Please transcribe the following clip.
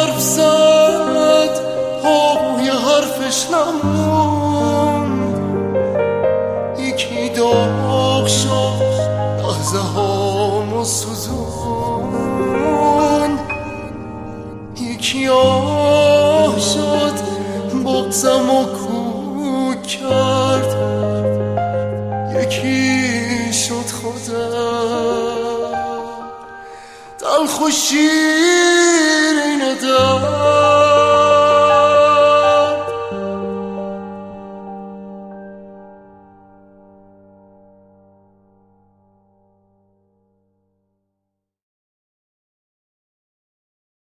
حرف زد پای حرفش نموند، یکی داغ شد لحظه هامو سوزون، یکی آه شد بغضمو کوک کرد، یکی شد خودم تلخ و شیرین دل